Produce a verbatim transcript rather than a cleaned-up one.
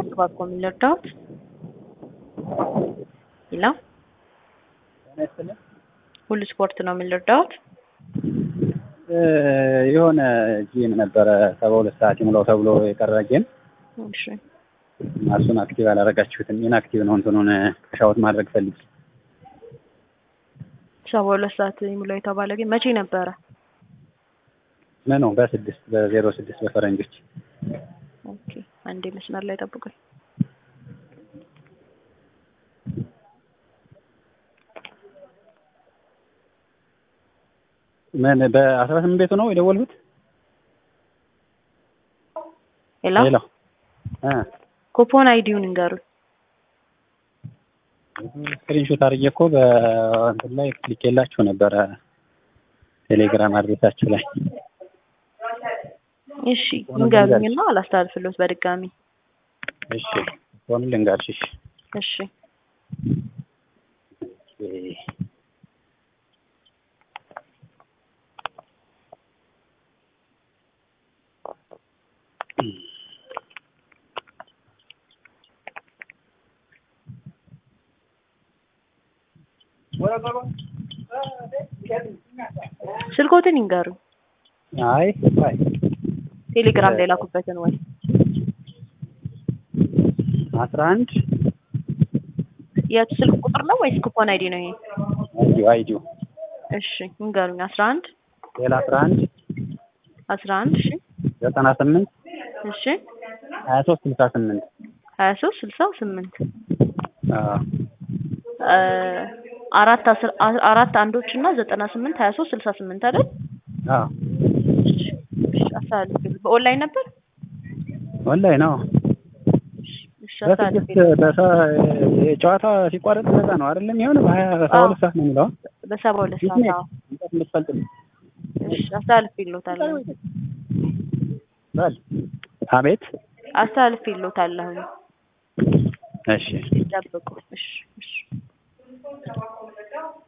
ስፖርት ባኮም ለዳውት ይላ ሁሉ ስፖርት ነው የሚለዳውት የሆነ ጂም ነበረ ሰባ ሁለት ሰዓት ይሙላው ተብሎ የቀረ ጌም እሺ እሱን አክቲቭ አላደረጋችሁትም ኢንአክቲቭ ነው እንትኑን ከሻውት ማድረግ ፈልጊ ሰባ ሁለት ሰዓት ይሙላው የተባለ ጌም መቼ ነበረ ነው በስድስት በዜሮ ስድስት በፈረንጆች ኦኬ አንዴ መስመር ላይ ጠብቁኝ ምን በአስራ ስምንት ቤቱ ነው የደወልኩት ሄሎ ሄሎ አ ኩፖን አይዲውን እንገሩ ስክሪንሾት አድርጌ እኮ በእንትን ላይ ክሊክ የላችሁ ነበረ ቴሌግራም አድሬሳችሁ ላይ እሺ እንገሩኝና አላስተላልፍልዎት በድጋሚ እሺ ፎን ልንገርሽ እሺ ስልኮትን ይንገሩ አይ አይ ቴሌግራም ላይ ላኩበትን ወይ አስራ አንድ የት ስልክ ቁጥር ነው ወይስ ኩፖን አይዲ ነው ይሄ አይዲ አይዲ እሺ እንገሩኝ አስራ አንድ ሌላ አስራ አንድ አስራ አንድ እሺ ዘጠና ስምንት እሺ ሀያ ሶስት ስልሳ ስምንት ሀያ ሶስት ስልሳ ስምንት አዎ አራት አራት አንዶች እና ዘጠና ስምንት ሀያ ሶስት ስልሳ ስምንት አይደል አዎ እሺ አሳልፍ በኦንላይን ነበር ኦንላይን ነው እሺ አሳልፍ ጨዋታ ሲቋረጥ ነፃ ነው አይደለም ይሁን በሰባ ሁለት ሰዓት ነው የሚለው በሰባ ሁለት ሰዓት አዎ እሺ አሳልፍ ይሎታል ባል አቤት አሳልፍ ይሎታል እሺ ይጠብቁ እሺ እሺ